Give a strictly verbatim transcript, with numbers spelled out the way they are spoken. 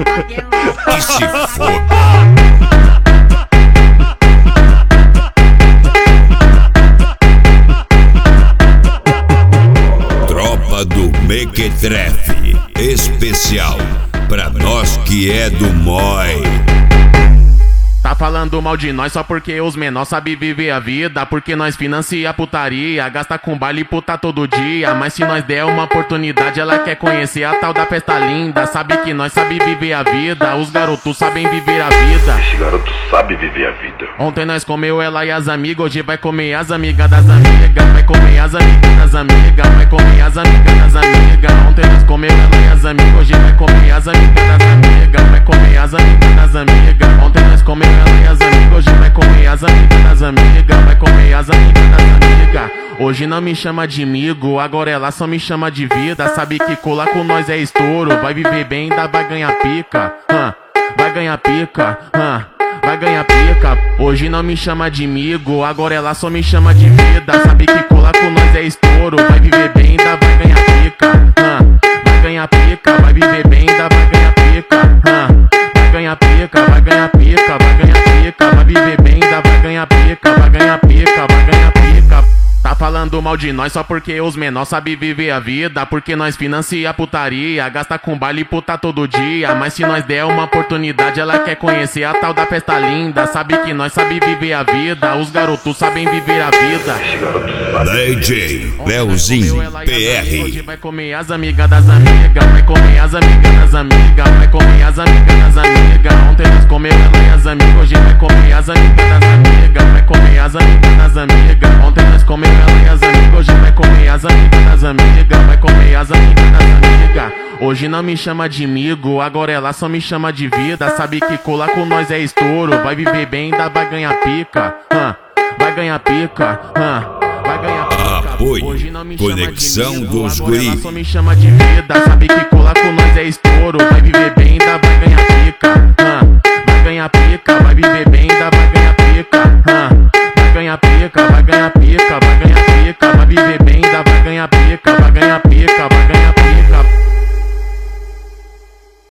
Que se foda. Tropa do Mequetrefe, especial pra nós que é do Mói. Tá falando mal de nós só porque os menor sabe viver a vida. Porque nós financia a putaria, gasta com baile e puta todo dia. Mas se nós der uma oportunidade, ela quer conhecer a tal da festa linda. Sabe que nós sabe viver a vida, os garotos sabem viver a vida. Esse garoto sabe viver a vida. Ontem nós comeu ela e as amigas, hoje vai comer as amigas das amigas. Vai comer as amigas das amigas, vai comer as amigas das amigas. Ontem nós comeu ela e as amigas, hoje vai comer as amigas das amigas. Vai comer as amigas das amigas. Ontem nós comeu ela e as amigas, hoje vai comer as amigas das amigas. Vai comer as amigas das amigas. Hoje não me chama de amigo, agora ela só me chama de vida. Sabe que colar com nós é estouro, vai viver bem, ainda vai ganhar pica. Hum, vai ganhar pica, hum, vai ganhar pica. Hoje não me chama de amigo, agora ela só me chama de vida. Sabe que colar com nós é estouro, vai viver bem, ainda vai ganhar pica. Hum, vai ganhar pica, vai viver bem, ainda vai ganhar pica. Hum, vai ganhar pica, vai ganhar pica, vai ganhar pica, vai viver bem, ainda vai ganhar pica, vai ganhar pica, vai ganhar pica. Tá falando mal de nós só porque os menor sabe viver a vida. Porque nós financia a putaria, gasta com baile e puta todo dia. Mas se nós der uma oportunidade, ela quer conhecer a tal da festa linda. Sabe que nós sabe viver a vida, os garotos sabem viver a vida. Esse garoto sabe. D J Leozinho P R. Hoje vai comer as amigas das amigas, vai comer as amigas das amigas, vai comer as amigas das amigas. Ontem nós comeu ela e as amigas, hoje vai comer as amigas das amigas, vai comer as amigas das amigas. Ontem nós comeu ela e as amigas, hoje vai comer as amigas das amigas, vai comer as amigas das amigas. Hoje não me chama de amigo, agora ela só me chama de vida. Sabe que colar com nós é estouro, vai viver bem, ainda vai ganhar pica. Hum, vai ganhar pica, hum, vai ganhar pica. Apoio, Hoje não me chama conexão de amigo, dos agora ela guri. só me chama de vida. Sabe que colar com nós é estouro, vai viver bem, ainda